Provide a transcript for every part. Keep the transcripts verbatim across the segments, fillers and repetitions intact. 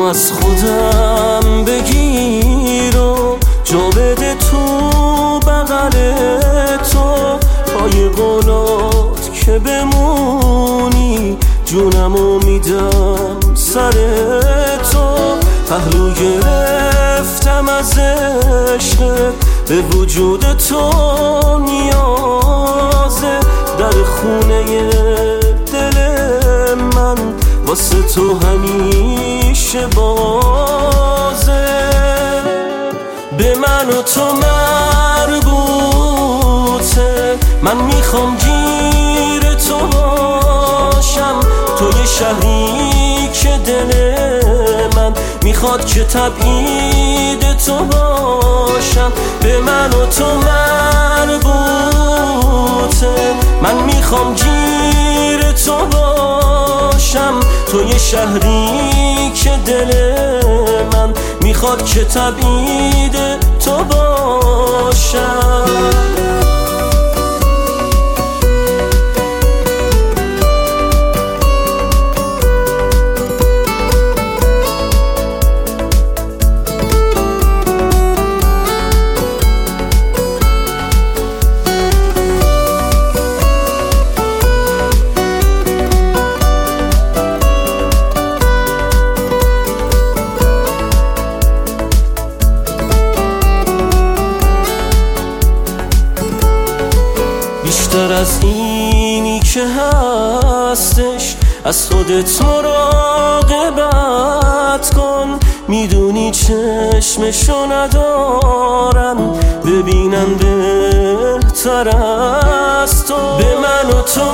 از خودم بگیر و جا بده تو بغل تو، پای قولات که بمونی جونمو میدم سر تو. پهلو گرفتم از عشقت، به وجود تو نیازه، در خونه دل من واسه تو همیشه بازه. به من و تو مربوطه، من میخوام گیر تو باشم، تو یه شهری که دل من میخواد که تبعید تو باشم. به من و تو مربوطه، من میخوام گیر تو باشم، تو یه شهری که دل من میخواد که تبعید تو باشم. بیشتر از اینی که هستش از خودت مراقبت کن، میدونی چشمشو ندارن ببینن بهتر از تو. به من و تو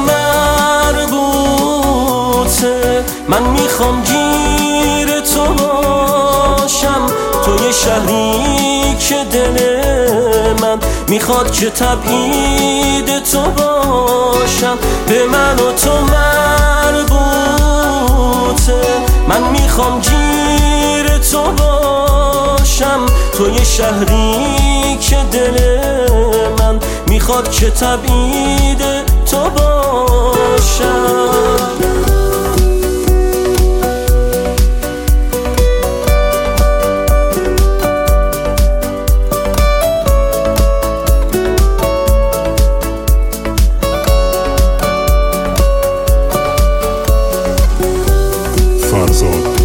مربوطه، من میخوام گیر تو باشم، تو یه شهری که دل من میخواد که تبعید تو باشم. به من و تو مربوطه، من میخوام گیر تو باشم، تو یه شهری که دل من میخواد که تبعید تو باشم. فرزاد